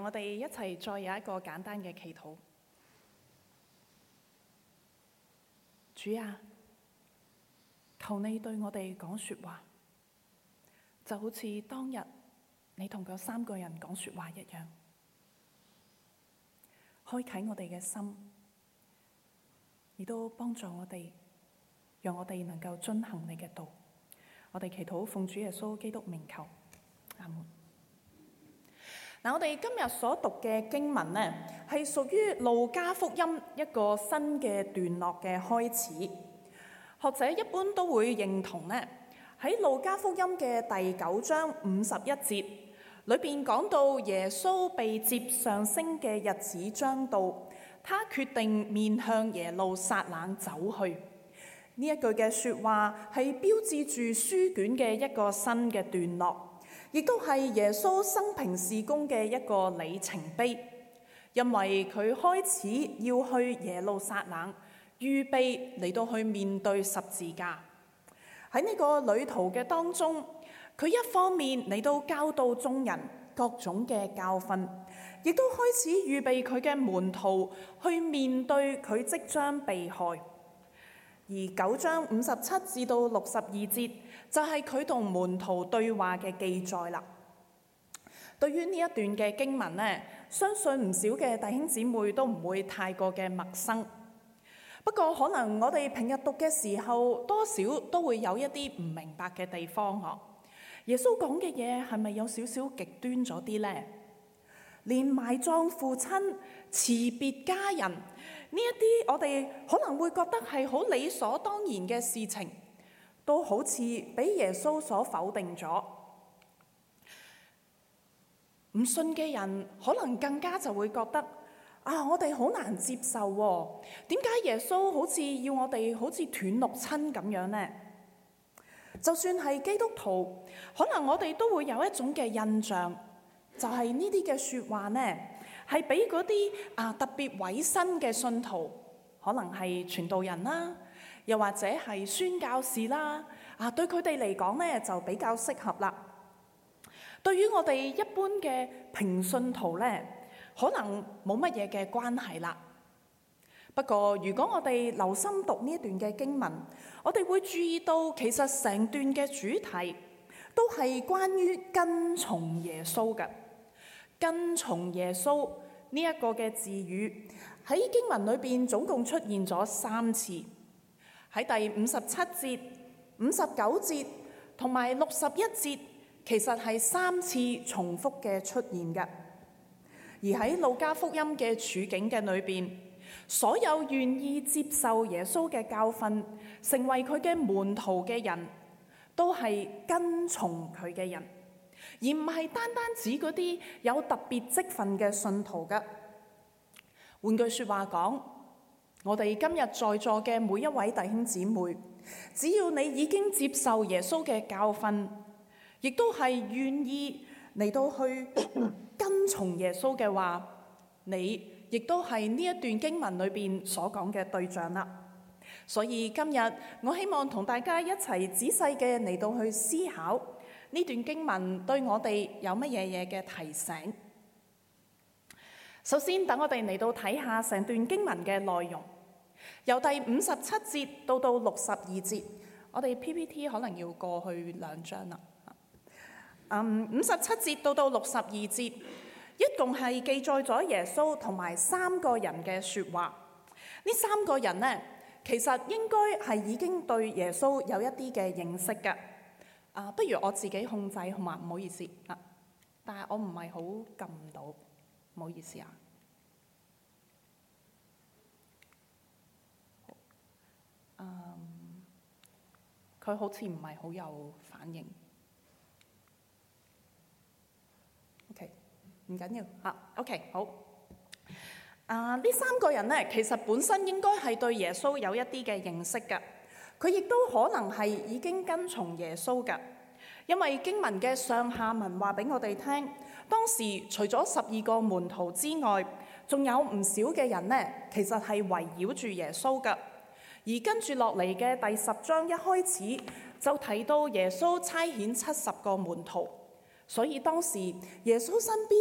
我哋一齊再有一個簡單嘅祈禱。主啊，求你對我哋講說話，就好似當日你同嗰3個人講說話一樣，開啟我哋嘅心，亦都幫助我哋，讓我哋能夠遵行你嘅道。我哋祈禱奉主耶穌基督名求，阿門。我哋今日所讀嘅經文呢，係屬於路加福音一個新嘅段落嘅開始。學者一般都會認同呢，喺路加福音嘅第9章51節裏邊講到耶穌被接上升嘅日子將到，他決定面向耶路撒冷走去。呢一句嘅說話係標誌住書卷嘅一個新嘅段落。亦都係耶穌生平事工嘅一個里程碑，因為佢開始要去耶路撒冷，預備嚟到去面對十字架。喺呢個旅途嘅當中，佢一方面嚟到教導眾人各種嘅教訓，亦都開始預備佢嘅門徒去面對佢即將被害。而9章57至到62節就係佢同門徒對話嘅記載啦。對於呢一段嘅經文呢，相信唔少嘅弟兄姊妹都唔會太過嘅陌生。不過可能我哋平日讀嘅時候，多少都會有一啲唔明白嘅地方嗬。耶穌講嘅嘢係咪有少少極端咗啲呢？連埋葬父親、辭別家人呢一啲，我哋可能會覺得係好理所當然嘅事情，都好似俾耶穌所否定咗。唔信嘅人可能更加就會覺得我哋好難接受喎。點解耶穌好似要我哋好似斷六親咁樣呢？就算係基督徒，可能我哋都會有一種嘅印象。就係呢啲嘅說話呢，係俾嗰啲特別委身嘅信徒，可能係傳道人啦，又或者係宣教士啦，對佢哋嚟講呢，就比較適合啦。對於我哋一般嘅平信徒呢，可能冇乜嘢嘅關係啦。不過如果我哋留心讀呢一段嘅經文，我哋會注意到其實成段嘅主題都係關於跟從耶穌嘅。跟從耶穌呢一個嘅字語喺經文裏邊總共出現咗3次，喺第57節、59節同埋61節，其實係3次重複嘅出現嘅。而喺路加福音嘅處境嘅裏邊，所有願意接受耶穌嘅教訓，成為佢嘅門徒嘅人，都係跟從佢嘅人。而唔係單單指嗰啲有特別職分嘅信徒嘅。換句說話講，我哋今日在座嘅每一位弟兄姊妹，只要你已經接受耶穌嘅教訓，亦都係願意嚟到去跟從耶穌嘅話，你亦都係呢一段經文裏邊所講嘅對象啦。所以今日我希望同大家一齊仔細嘅嚟到去思考呢段經文對我哋有乜嘢嘅提醒。首先，等我哋嚟到睇下成段經文嘅內容，由第57節到62節，我哋 PPT 可能要過去2章啦。57節到62節，一共係記載咗耶穌同埋3個人嘅說話。呢3個人呢，其實應該係已經對耶穌有一啲嘅認識嘅。不如我自己控制好嘛？唔好意思但係我唔係好撳到，唔好意思啊。佢好似唔係好有反應。OK， 唔緊要OK， 好。呢3個人呢，其實本身應該係對耶穌有一啲嘅認識嘅。佢亦都可能係已經跟從耶穌嘅，因為經文嘅上下文話俾我哋聽，當時除咗12個門徒之外，仲有唔少嘅人呢，其實係圍繞住耶穌嘅。而跟住落嚟嘅第10章一開始就提到耶穌差遣70個門徒，所以當時耶穌身邊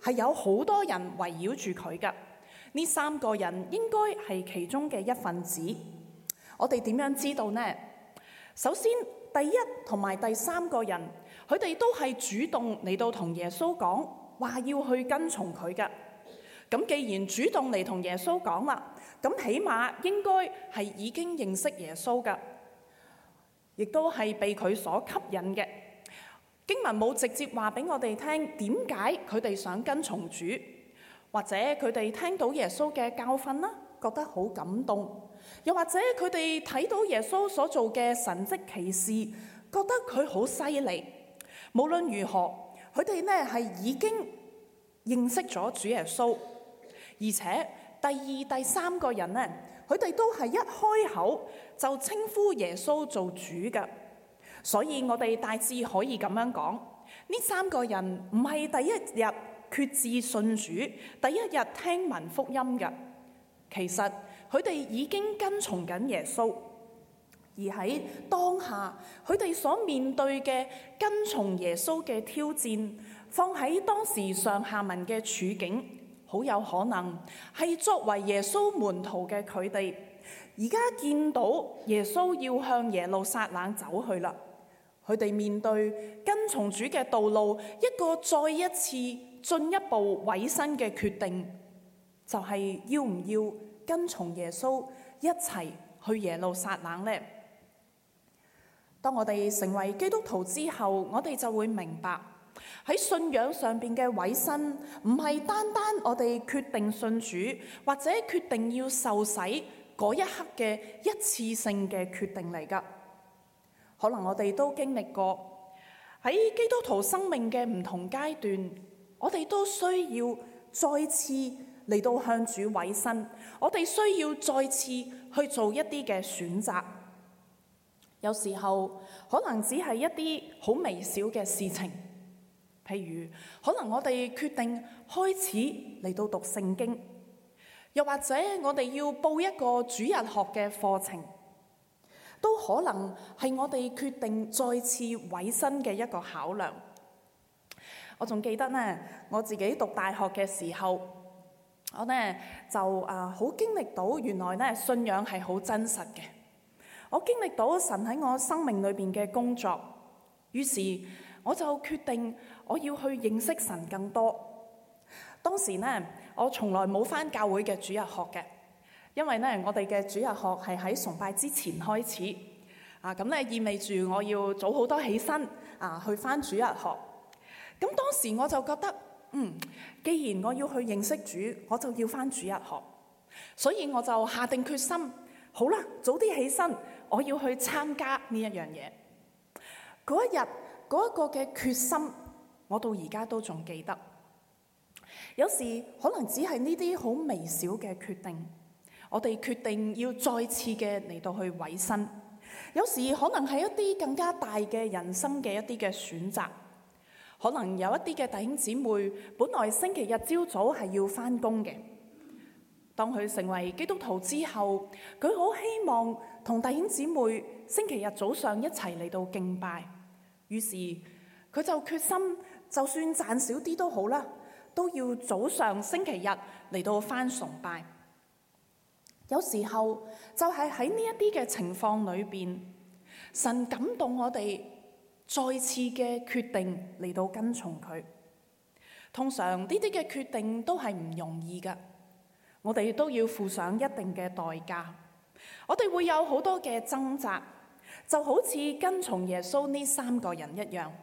係有好多人圍繞住佢㗎。呢3個人應該係其中嘅一份子。我哋點樣知道呢？首先，第1同埋第3個人，佢哋都係主動嚟到同耶穌講話要去跟從佢㗎。咁既然主動嚟同耶穌講啦，咁起碼應該係已經認識耶穌㗎，亦都係被佢所吸引嘅。經文冇直接話俾我哋聽點解佢哋想跟從主，或者佢哋聽到耶穌嘅教訓啦，覺得好感動，又或者佢哋睇到耶穌所做嘅神蹟奇事，覺得佢好犀利。無論如何，佢哋呢係已經認識咗主耶穌，而且第2、第3個人呢，佢哋都係一開口就稱呼耶穌做主㗎。所以我哋大致可以咁樣講，呢3個人唔係第1日決志信主，第1日聽聞福音嘅。其實佢哋已經跟從緊耶穌，而喺當下佢哋所面對嘅跟從耶穌嘅挑戰，放喺當時上下文嘅處境，好有可能係作為耶穌門徒嘅佢哋，而家見到耶穌要向耶路撒冷走去啦。佢哋面對跟從主嘅道路，一個再一次進一步委身嘅決定，就係要唔要跟從耶穌一齊去耶路撒冷呢？當我哋成為基督徒之後，我哋就會明白喺信仰上邊嘅委身，唔係單單我哋決定信主或者決定要受洗嗰一刻嘅一次性嘅決定嚟㗎。可能我哋都經歷過喺基督徒生命嘅唔同階段，我哋都需要再次嚟到向主委身，我哋需要再次去做一啲嘅選擇。有時候可能只係一啲好微小嘅事情，譬如可能我哋決定開始嚟到讀聖經，又或者我哋要報一個主日學嘅課程，都可能係我哋決定再次委身嘅一個考量。我仲記得呢，我自己讀大學嘅時候，我呢就好經歷到原來呢信仰係好真實嘅。我經歷到神喺我生命裏邊嘅工作，於是我就決定我要去認識神更多。當時呢，我從來冇返教會嘅主日學嘅。因為呢，我哋嘅主日學係喺崇拜之前開始，咁呢意味住我要早好多起身去返主日學。咁當時我就覺得，既然我要去認識主，我就要返主日學，所以我就下定決心，好啦，早啲起身，我要去參加呢一樣嘢。嗰一日嗰一個嘅決心，我到而家都仲記得。有時可能只係呢啲好微小嘅決定。我哋決定要再次嘅嚟到去委身，有時可能係一啲更加大嘅人生嘅一啲嘅選擇。可能有一啲嘅弟兄姊妹，本來星期日朝早係要返工嘅，當佢成為基督徒之後，佢好希望同弟兄姊妹星期日早上一齊嚟到敬拜，於是佢就決心，就算賺少啲都好啦，都要早上星期日嚟到返崇拜。有時候就係喺呢一啲嘅情況裏邊，神感動我哋再次嘅決定嚟到跟從佢。通常呢啲嘅決定都係唔容易㗎，我哋都要付上一定嘅代價。我哋會有好多嘅掙扎，就好似跟從耶穌呢3個人一樣。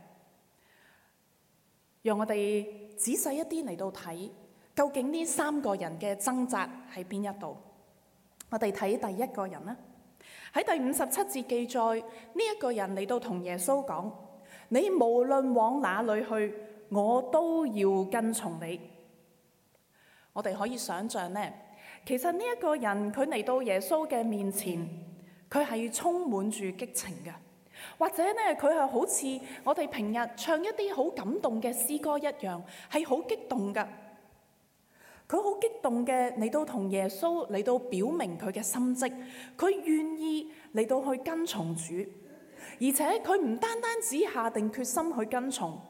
讓我哋仔細一啲嚟到睇，究竟呢3個人嘅掙扎喺邊一度？我哋睇第1個人啦，喺第57節記載，呢一個人嚟到同耶穌講：你無論往哪裏去，我都要跟從你。我哋可以想象呢，其實呢一個人佢嚟到耶穌嘅面前，佢係充滿住激情嘅，或者呢佢係好似我哋平日唱一啲好感動嘅詩歌一樣，係好激動㗎。佢好激動嘅嚟到同耶穌嚟到表明佢嘅心跡，佢願意嚟到去跟從主，而且佢唔單單只下定決心去跟從，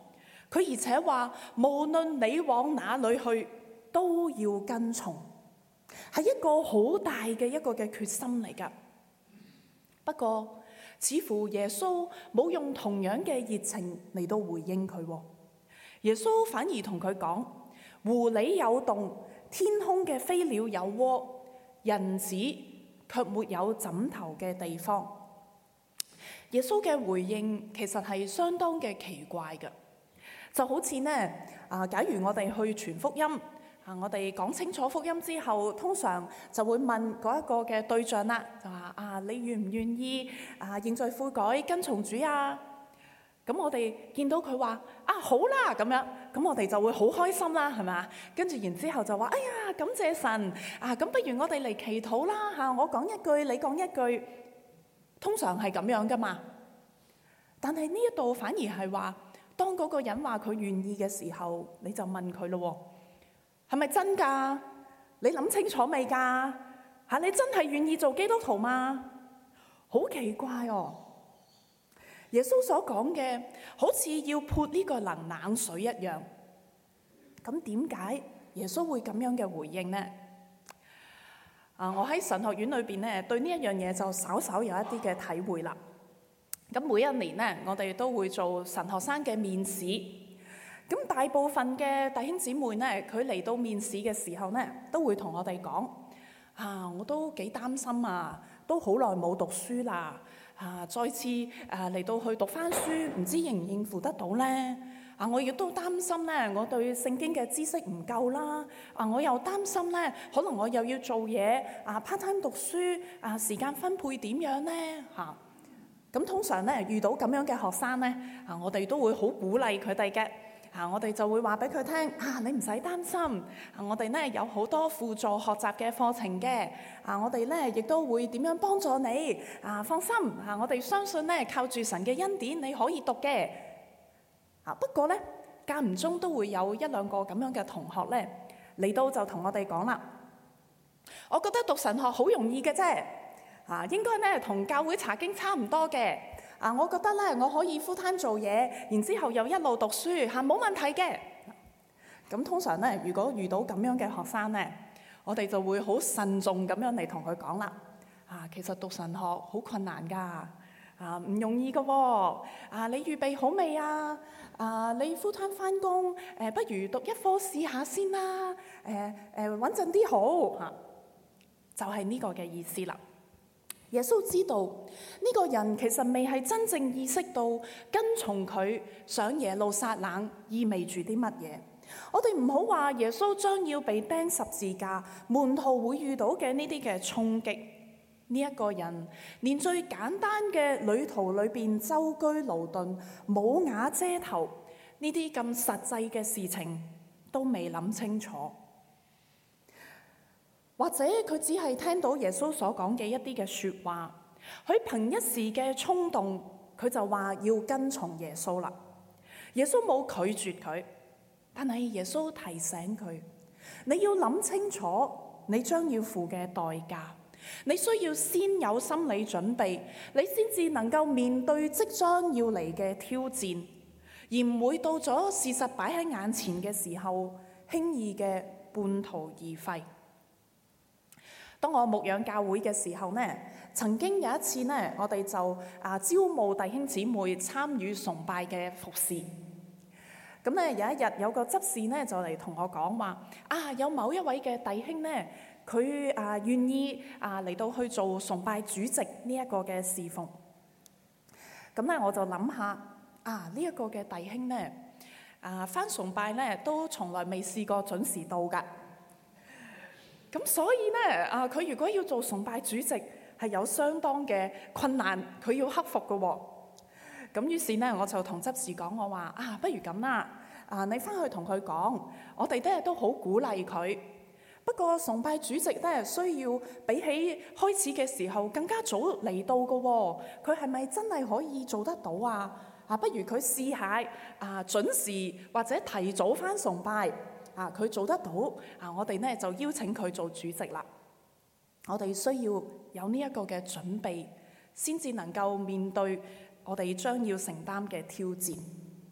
佢而且話無論你往哪裏去，都要跟從，係一個好大嘅一個嘅決心嚟㗎。不過似乎耶穌冇用同樣嘅熱情嚟到回應佢，耶穌反而同佢講：狐狸有洞，天空嘅飛鳥有窩，人子卻沒有枕頭嘅地方。耶穌嘅回應其實係相當嘅奇怪嘅，就好似呢，假如我哋去傳福音，我哋講清楚福音之後，通常就會問嗰一個嘅對象啦，就話你願唔願意認罪悔改跟從主啊？咁我哋見到佢話好啦咁樣，咁我哋就會好開心啦，係咪？跟住然之後就話哎呀，感謝神咁不如我哋嚟祈禱啦，我講一句你講一句，通常係咁樣噶嘛。但係呢一度反而係話，當嗰個人話佢願意嘅時候，你就問佢咯，係咪真噶？你諗清楚未噶？你真係願意做基督徒嗎？好奇怪哦！耶穌所講嘅好似要潑呢個人冷水一樣。咁點解耶穌會咁樣嘅回應呢？我喺神學院裏邊呢，對呢一樣嘢就稍稍有一啲嘅體會啦。咁每一年呢，我哋都會做神學生嘅面試。咁大部分嘅弟兄姊妹呢，佢嚟到面試嘅時候呢，都會同我哋講：我都幾擔心啊，都好耐冇讀書啦。再次嚟到去讀翻書，唔知應唔應付得到呢？我亦都擔心呢，我對聖經嘅知識唔夠啦。我又擔心呢，可能我又要做嘢part time 讀書時間分配點樣呢？咁通常呢，遇到咁樣嘅學生呢，我哋都會好鼓勵佢哋嘅。我哋就會話俾佢聽，你唔使擔心，我哋呢有好多輔助學習嘅課程嘅，我哋呢亦都會點樣幫助你，放心，我哋相信呢靠住神嘅恩典你可以讀嘅。不過呢，間唔中都會有一兩個咁樣嘅同學呢嚟到就同我哋講啦，我覺得讀神學好容易嘅啫，應該呢同教會查經差唔多嘅。我覺得咧，我可以 full time 做嘢，然之後又一路讀書，冇問題嘅。咁通常咧，如果遇到咁樣嘅學生咧，我哋就會好慎重咁樣嚟同佢講啦。其實讀神學好困難㗎，唔容易㗎喎。你預備好未啊？你 full time 返工，不如讀一科試下先啦。穩陣啲好，就係呢個嘅意思啦。耶穌知道呢個人其實未係真正意識到跟從佢上耶路撒冷意味住啲乜嘢。我哋唔好話耶穌將要被釘十字架，門徒會遇到嘅呢啲嘅衝擊。呢一個人連最簡單嘅旅途裏邊舟車勞頓、冇瓦遮頭呢啲咁實際嘅事情都未諗清楚。或者佢只係聽到耶穌所講嘅一啲嘅說話，佢憑一時嘅衝動，佢就話要跟從耶穌啦。耶穌冇拒絕佢，但係耶穌提醒佢，你要諗清楚你將要付嘅代價，你需要先有心理準備，你先至能夠面對即將要嚟嘅挑戰，而唔會到咗事實擺喺眼前嘅時候，輕易嘅半途而廢。當我牧養教會嘅時候呢，曾經有一次呢，我哋就招募弟兄姊妹參與崇拜嘅服侍。咁呢，有一日有個執事呢就嚟同我講話，有某一位嘅弟兄呢，佢願意嚟到去做崇拜主席呢一個嘅侍奉。咁呢，我就諗下呢一個嘅弟兄呢，返崇拜呢都從來未試過準時到㗎。咁所以呢，佢如果要做崇拜主席，係有相當嘅困難，佢要克服嘅喎。咁於是呢，我就同執事講，我話不如咁啦，你翻去同佢講，我哋都好鼓勵佢。不過崇拜主席呢，需要比起開始嘅時候更加早嚟到嘅喎。佢係咪真係可以做得到啊？不如佢試下準時或者提早翻崇拜。佢做得到，我哋呢就邀請佢做主席啦。我哋需要有呢一個嘅準備，先至能夠面對我哋將要承擔嘅挑戰。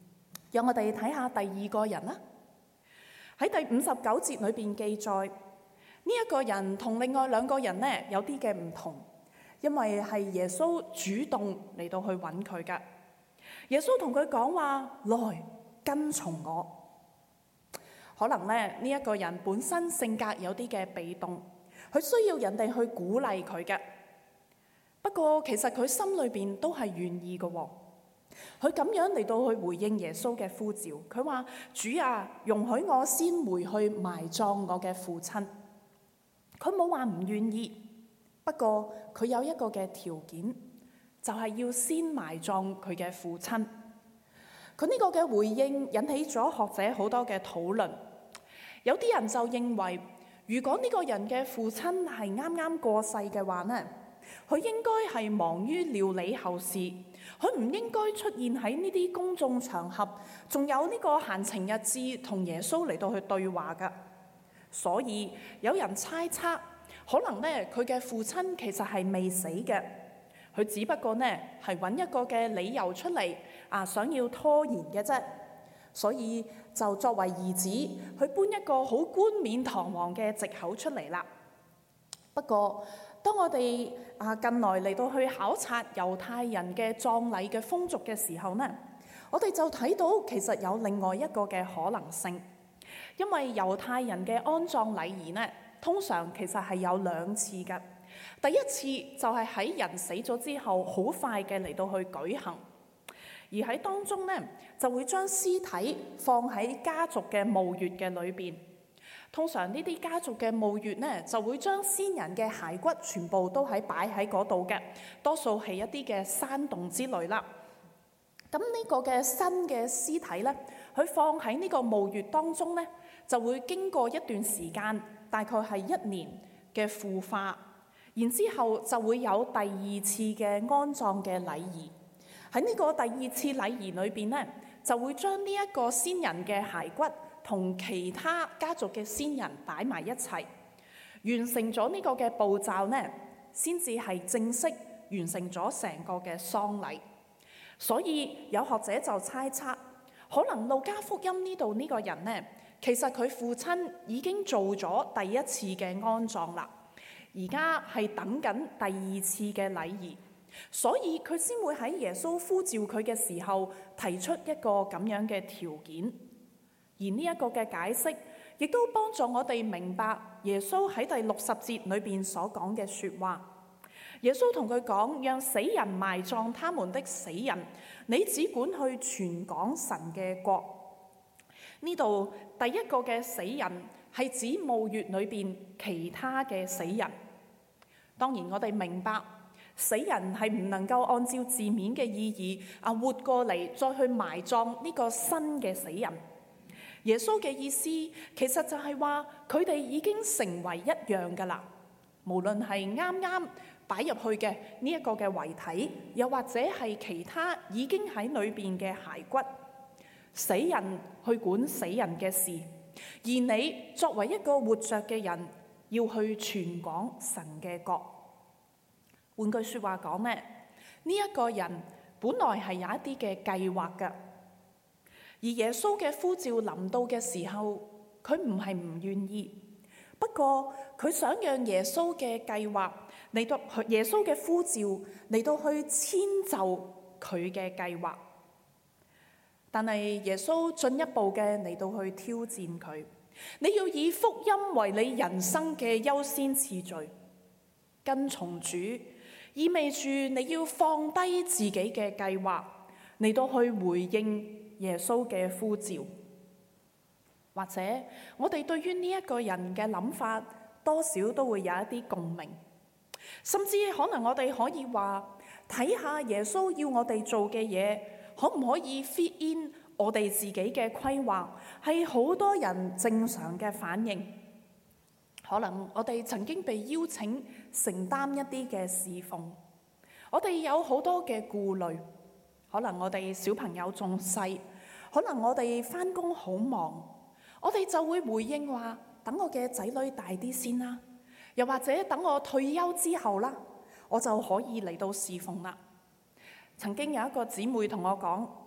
讓我哋睇下第二個人啦。喺第59節裏邊記載，呢一個人同另外兩個人呢有啲嘅唔同，因為係耶穌主動嚟到去揾佢噶。耶穌同佢講話：來，跟從我。可能呢一個人本身性格有啲嘅被動，佢需要人哋去鼓勵佢嘅。不過其實佢心裏邊都係願意嘅喎。佢咁樣嚟到去回應耶穌嘅呼召，佢話：主啊，容許我先回去埋葬我嘅父親。佢冇話唔願意，不過佢有一個嘅條件，就係要先埋葬佢嘅父親。佢呢個嘅回應引起咗學者好多嘅討論。有啲人就認為，如果呢個人嘅父親係啱啱過世嘅話呢，佢應該係忙於料理後事，佢唔應該出現喺呢啲公眾場合，仲有呢個閒情逸致同耶穌嚟到去對話噶。所以有人猜測，可能呢佢嘅父親其實係未死嘅，佢只不過呢係揾一個嘅理由出嚟想要拖延嘅啫。所以就作為兒子去搬一個好冠冕堂皇嘅藉口出嚟啦。不過當我哋近來嚟到去考察猶太人嘅葬禮嘅風俗嘅時候呢，我哋就睇到其實有另外一個嘅可能性。因為猶太人嘅安葬禮儀呢，通常其實係有2次嘅。第一次就係喺人死咗之後好快嘅嚟到去舉行，而喺當中呢就會將屍體放喺家族嘅墓穴嘅裏邊。通常呢啲家族嘅墓穴呢就會將先人嘅骸骨全部都擺喺嗰度嘅，多數係一啲嘅山洞之類啦。咁呢個嘅新嘅屍體呢，佢放喺呢個墓穴當中呢，就會經過一段時間，大概係1年嘅腐化，然之後就會有第2次嘅安葬嘅禮儀。喺呢個第2次禮儀裏邊呢，就會將呢一個先人嘅骸骨同其他家族嘅先人擺埋一齊，完成咗呢個嘅步驟呢，先至係正式完成咗成個嘅喪禮。所以有學者就猜測，可能路加福音呢度呢個人呢，其實佢父親已經做咗第1次嘅安葬啦，而家係等緊第2次嘅禮儀，所以佢先會喺耶穌呼召佢嘅時候提出一個咁樣嘅條件。而呢一個嘅解釋，亦都幫助我哋明白耶穌喺第60節裏邊所講嘅說話。耶穌同佢講：讓死人埋葬他們的死人，你只管去傳講神嘅國。呢度第一個嘅死人係指墓穴裏邊其他嘅死人。當然我哋明白死人係唔能夠按照字面嘅意義活過嚟再去埋葬呢個新嘅死人。耶穌嘅意思其實就係話佢哋已經成為一樣噶啦，無論係啱啱擺入去嘅呢一個嘅遺體，又或者係其他已經喺裏邊嘅骸骨。死人去管死人嘅事，而你作為一個活着嘅人，要去傳講神嘅國。換句說話講呢，呢一個人本來係有一啲嘅計劃噶，而耶穌嘅呼召臨到嘅時候，佢唔係唔願意，不過佢想讓耶穌嘅計劃嚟到，耶穌嘅呼召嚟到去遷就佢嘅計劃。但係耶穌進一步嘅嚟到去挑戰佢，你要以福音為你人生嘅優先次序，跟從主，意味住你要放低自己嘅計劃嚟到去回應耶穌嘅呼召。或者我哋對於呢一個人嘅諗法，多少都會有一啲共鳴，甚至可能我哋可以話，睇下耶穌要我哋做嘅嘢，可唔可以 fit in 我哋自己嘅規劃，係好多人正常嘅反應。可能我哋曾經被邀請承擔一啲嘅侍奉，我哋有好多嘅顧慮，可能我哋小朋友仲細，可能我哋返工好忙，我哋就會回應話，等我嘅仔女大啲先啦，又或者等我退休之後啦，我就可以嚟到侍奉啦。曾經有一個姊妹同我講，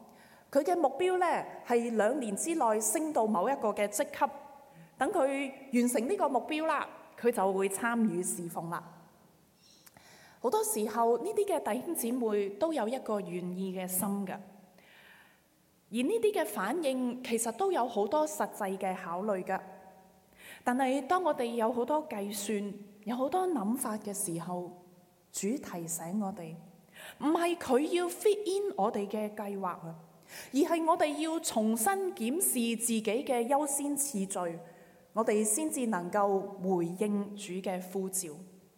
佢嘅目標呢係2年之內升到某一個嘅職級，等佢完成呢個目標啦，佢就會參與侍奉啦。好多時候呢啲嘅弟兄姊妹都有一個願意嘅心嘅，而呢啲嘅反應其實都有好多實際嘅考慮嘅。但係當我哋有好多計算、有好多諗法嘅時候，主提醒我哋，唔係佢要 fit in 我哋嘅計劃啊，而係我哋要重新檢視自己嘅優先次序，我哋先至能夠回應主嘅呼召。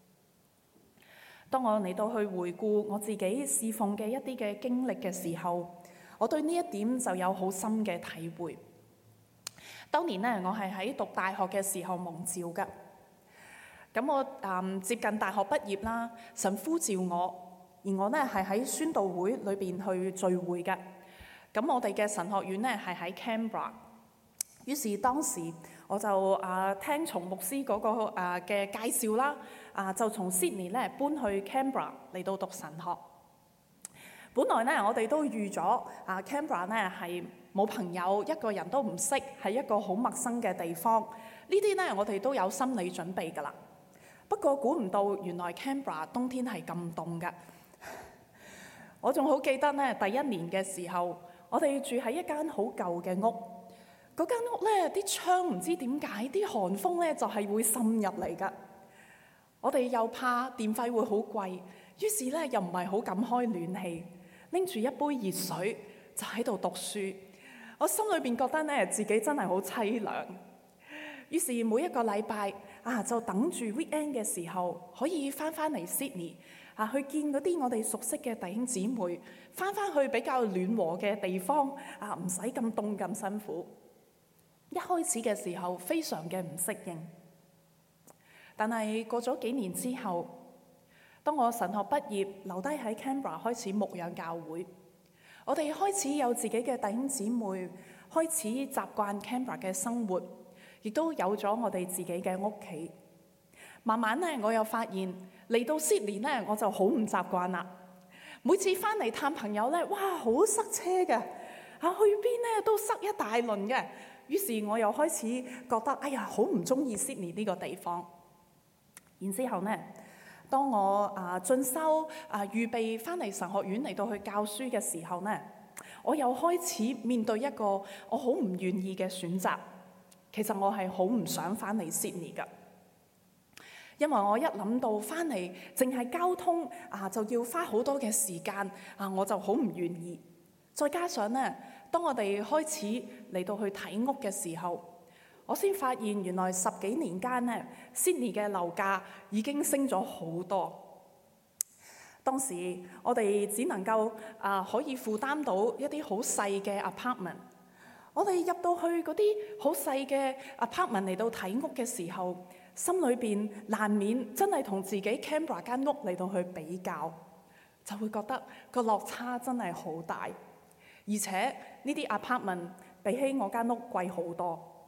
當我嚟到去回顧我自己侍奉嘅一啲嘅經歷嘅時候，我對呢一點就有好深嘅體會。當年呢，我係喺讀大學嘅時候蒙召嘅。咁我接近大學畢業啦，神呼召我，而我呢係喺宣道會裏邊去聚會嘅。咁我哋嘅神學院呢係喺 Canberra。於是當時我就聽從牧師嗰個嘅介紹啦，就從 Sydney 咧搬去 Canberra 嚟到讀神學。本來呢，我哋都預咗Canberra 呢係冇朋友，一個人都唔識，係一個好陌生嘅地方。呢啲呢，我哋都有心理準備㗎啦。不過估唔到原來 Canberra 冬天係咁凍㗎。我仲好記得呢，第一年嘅時候，我哋住喺一間好舊嘅屋。嗰間屋咧，啲窗唔知點解啲寒風咧就係會滲入嚟㗎。我哋又怕電費會好貴，於是咧又唔係好敢開暖氣，拎住一杯熱水就喺度讀書。我心裏邊覺得咧自己真係好凄涼。於是每一個禮拜就等住 weekend 嘅時候可以翻嚟 Sydney 去見嗰啲我哋熟悉嘅弟兄姊妹，翻去比較暖和嘅地方唔使咁凍咁辛苦。一開始嘅時候非常嘅唔適應，但係過咗幾年之後，當我神學畢業留低喺 Canberra 開始牧養教會，我哋開始有自己嘅弟兄姊妹，開始習慣 Canberra 嘅生活，亦都有咗我哋自己嘅屋企。慢慢咧，我又發現嚟到 Sydney 咧，我就好唔習慣啦。每次翻嚟探朋友咧，哇，好塞車嘅，去邊咧都塞一大輪嘅。於是我又開始覺得，哎呀，好唔中意 Sydney 呢個地方。然之後呢，當我進修預備翻嚟神學院嚟到去教書嘅時候呢，我又開始面對一個我好唔願意嘅選擇。其實我係好唔想翻嚟 Sydney 㗎，因為我一諗到翻嚟淨係交通就要花好多嘅時間我就好唔願意。再加上呢，當我哋開始嚟到去睇屋嘅時候，我先發現原來10幾年間呢 Sydney 嘅樓價已經升咗好多。當時我哋只能夠可以負擔到一啲好細嘅 apartment。我哋入到去嗰啲好細嘅 apartment 嚟到睇屋嘅時候，心裏邊難免真係同自己 Canberra 間屋嚟到去比較，就會覺得個落差真係好大。而且呢啲 apartment 比起我間屋貴好多，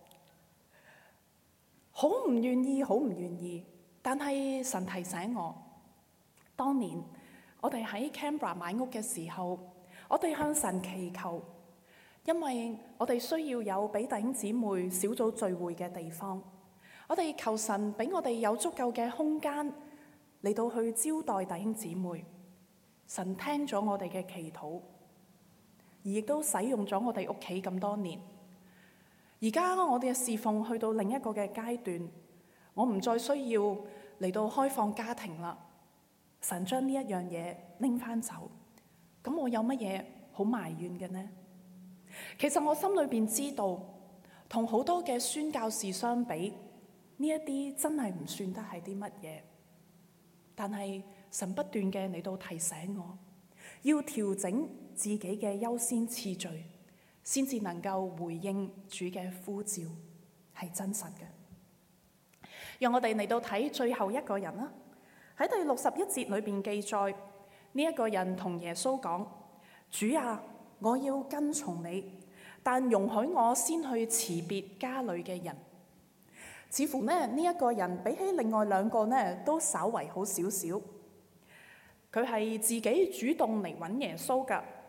好唔願意，好唔願意。但係神提醒我，當年我哋喺 Canberra 買屋嘅時候，我哋向神祈求，因為我哋需要有俾弟兄姊妹小組聚會嘅地方，我哋求神俾我哋有足夠嘅空間嚟到去招待弟兄姊妹。神聽咗我哋嘅祈禱，而亦都使用咗我哋屋企咁多年。而家我哋嘅侍奉去到另一個嘅階段，我唔再需要嚟到開放家庭啦。神將呢一樣嘢拎翻走，咁我有乜嘢好埋怨嘅呢？其實我心裏邊知道，同好多嘅宣教士相比，呢一啲真係唔算得係啲乜嘢。但係神不斷嘅嚟到提醒我，要調整自己嘅優先次序，先至能夠回應主嘅呼召，係真實嘅。讓我哋嚟到睇最後一個人啦。喺第61節裏邊記載，呢一個人同耶穌講：主啊，我要跟從你，但容許我先去辭別家裏嘅人。似乎呢一個人比起另外兩個呢都稍為好少少。佢係自己主動嚟揾耶穌㗎，而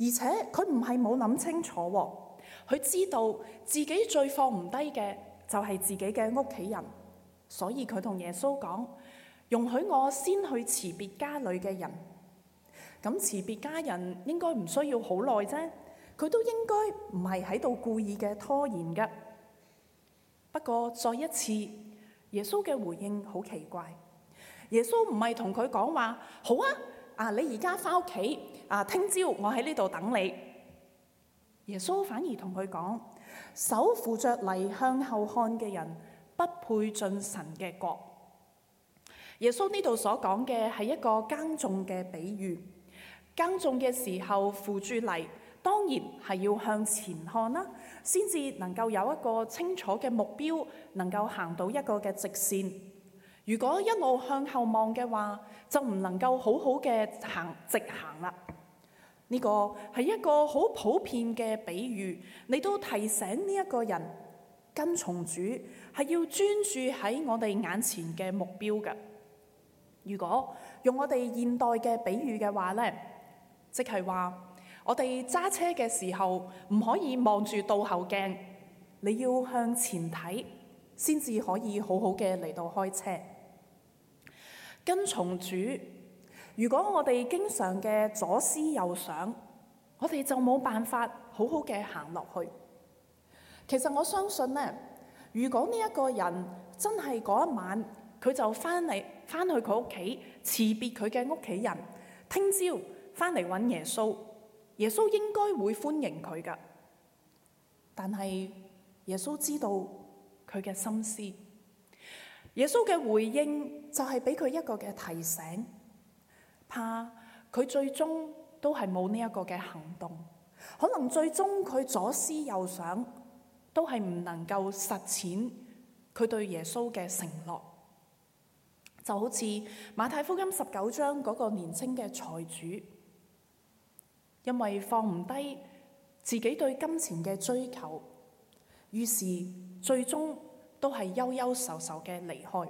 而且佢唔係冇諗清楚喎，佢知道自己最放唔低嘅就係自己嘅屋企人，所以佢同耶穌講：容許我先去辭別家裏嘅人。咁辭別家人應該唔需要好耐啫，佢都應該唔係喺度故意嘅拖延㗎。不過再一次，耶穌嘅回應好奇怪。耶穌唔係同佢講話：好啊，你而家返屋企啊，聽朝我喺呢度等你。耶穌反而同佢講：手扶着犁向後看嘅人，不配進神嘅國。耶穌呢度所講嘅係一個耕種嘅比喻。耕種嘅時候扶住犁，當然係要向前看啦，先至能夠有一個清楚嘅目標，能夠行到一個嘅直線。如果一路向後望嘅話，就唔能夠好好嘅直行啦。呢個係一個好普遍嘅比喻，嚟到提醒呢一個人跟從主係要專注喺我哋眼前嘅目標嘅。如果用我哋現代嘅比喻嘅話呢，即係話我哋揸車嘅時候唔可以望住倒後鏡，你要向前睇，先至可以好好嘅嚟到開車。跟從主，如果我哋經常嘅左思右想，我哋就冇辦法好好嘅行落去。其實我相信呢，如果呢一個人真係嗰一晚佢就翻去佢屋企辭別佢嘅屋企人，聽朝翻嚟揾耶穌，耶穌應該會歡迎佢㗎。但係耶穌知道佢嘅心思，耶穌嘅回應就係俾佢一個嘅提醒，怕佢最終都係冇呢一個嘅行動，可能最終佢左思右想，都係唔能夠實踐佢對耶穌嘅承諾。就好似馬太福音19章嗰個年輕嘅財主，因為放唔低自己對金錢嘅追求，於是最終都係憂憂愁愁嘅離開。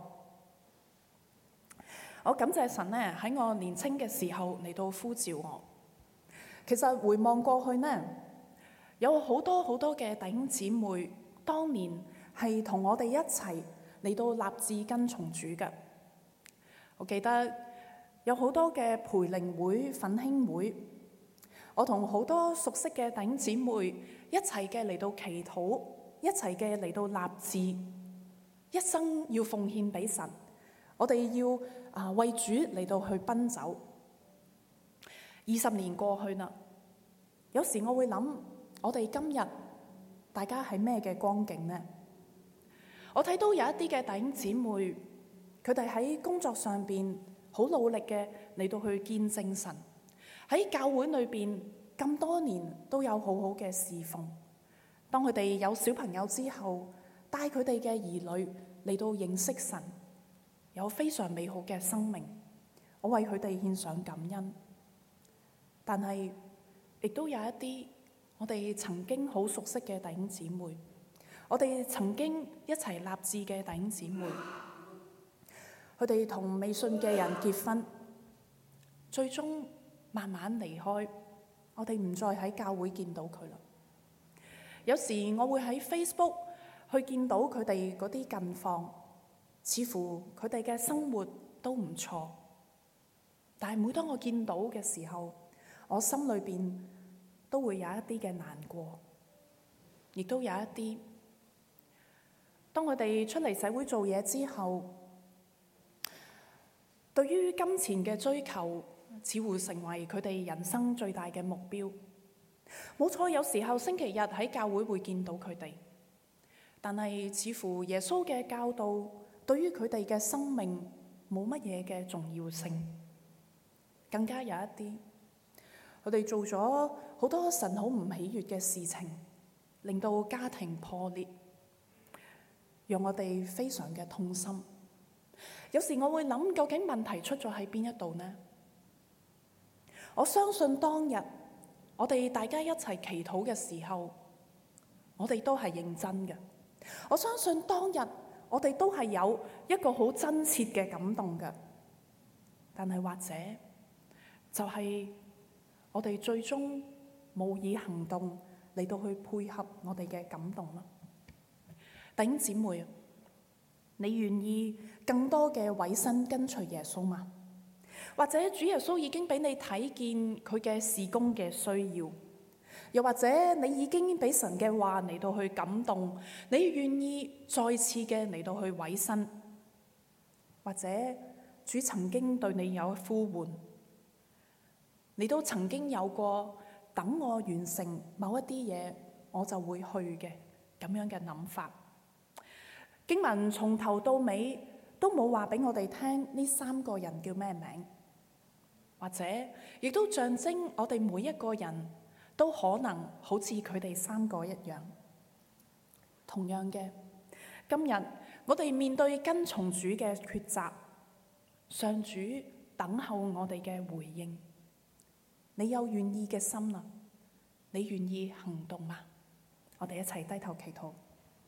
我感謝神呢，喺我年輕嘅時候嚟到呼召我。其實回望過去呢，有好多好多嘅弟兄姊妹，當年係同我哋一齊嚟到立志跟從主嘅。我記得有好多嘅培靈會、奮興會，我同好多熟悉嘅弟兄姊妹一齊嘅嚟到祈禱，一齊嘅嚟到立志，一生要奉獻俾神。我哋要為主嚟到去奔走。20年過去啦，有時我會諗，我哋今日大家係咩嘅光景呢？我睇到有一啲嘅弟兄姊妹，佢哋喺工作上邊好努力嘅嚟到去見證神，喺教會裏邊咁多年都有好好嘅侍奉。當佢哋有小朋友之後，帶佢哋嘅兒女嚟到認識神，有非常美好嘅生命。我為佢哋獻上感恩。但係亦都有一啲我哋曾經好熟悉嘅弟兄姊妹，我哋曾經一齊立志嘅弟兄姊妹，佢哋同未信嘅人結婚，最終慢慢離開，我哋唔再喺教會見到佢啦。有時我會喺 Facebook 去見到佢哋嗰啲近況，似乎佢哋嘅生活都唔錯，但係每當我見到嘅時候，我心裏邊都會有一啲嘅難過，亦都有一啲，當佢哋出嚟社會做嘢之後，對於金錢嘅追求似乎成為佢哋人生最大嘅目標。冇錯，有時候星期日喺教會會見到佢哋，但係似乎耶穌嘅教導對於佢哋嘅生命冇乜嘢嘅重要性。更加有一啲，佢哋做咗好多神好唔喜悅嘅事情，令到家庭破裂，讓我哋非常嘅痛心。有時我會諗，究竟問題出咗喺邊一度呢？我相信當日我哋大家一齊祈禱嘅時候，我哋都係認真嘅。我相信當日我哋都係有一個好真切嘅感動嘅。但係或者就係我哋最終冇以行動嚟到去配合我哋嘅感動啦。弟兄姊妹，你願意更多嘅委身跟隨耶穌嗎？或者主耶穌已經俾你睇見佢嘅事工嘅需要，又或者你已經俾神嘅話嚟到去感動，你願意再次嘅嚟到去委身，或者主曾經對你有呼喚，你都曾經有過等我完成某一啲嘢我就會去嘅咁樣嘅諗法。經文從頭到尾都冇話俾我哋聽呢三個人叫咩名，或者亦都象徵我哋每一個人都可能好似佢哋三個一樣。同樣嘅，今日我哋面對跟從主嘅抉擇，上主等候我哋嘅回應。你有願意嘅心啦，你願意行動嗎？我哋一齊低頭祈禱。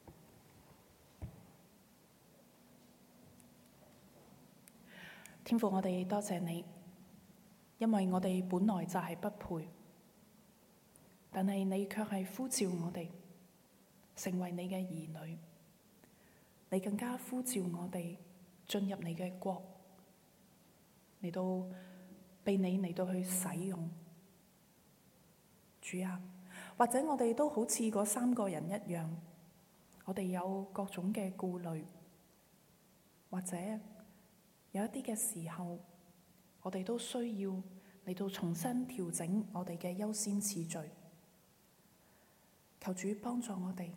天父，我哋多謝你，因為我哋本來就係不配，但係你卻係呼召我哋成為你嘅兒女，你更加呼召我哋進入你嘅國，嚟到被你嚟到去使用。主啊，或者我哋都好似嗰三個人一樣，我哋有各種嘅顧慮，或者有一啲嘅時候，我哋都需要嚟到重新調整我哋嘅優先次序。求主幫助我哋，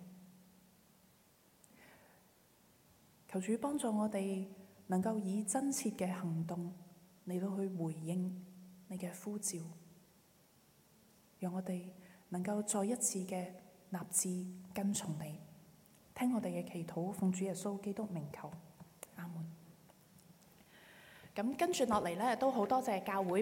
求主幫助我哋能夠以真切嘅行動嚟到去回應你嘅呼召，讓我哋能夠再一次嘅立志跟從你。聽我哋嘅祈禱，奉主耶穌基督名求，阿門。咁跟住落嚟咧，都好多謝教會